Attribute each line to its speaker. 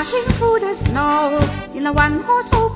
Speaker 1: dashing through the snow in a one-horse open